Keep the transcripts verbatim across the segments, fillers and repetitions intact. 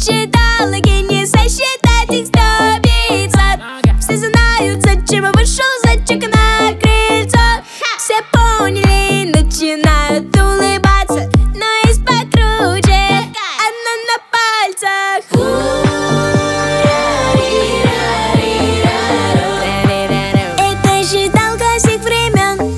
Считалки не сосчитать их сто пятьсот. Все знают, зачем я вышел за чек на крыльцо. Все поняли, начинают улыбаться, но есть покруче, она на пальцах. Это считалка всех времен.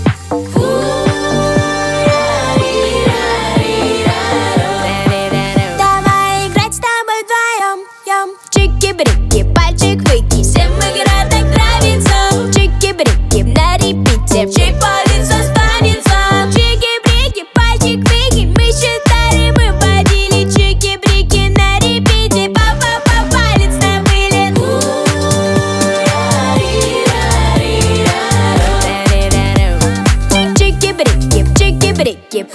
Давай играть с тобой вдвоем. Йом. Чики-брики, пальчик выкинь. Всем игра так нравится. Чики-брики на репите. Чей палец останется. Чики-брики, пальчик выкинь. Мы считали, мы водили. Чики-брики на репите. Па-па-па, палец на вылет. Чики-брики, чики-брики.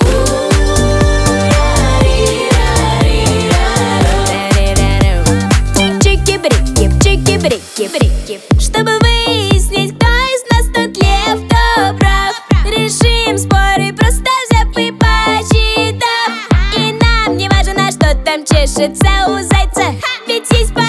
Чики-брики, чтобы выяснить, кто из нас тут лев, кто прав, решим споры, просто взяв и посчитав. И нам не важно, что там чешется у зайца, ведь есть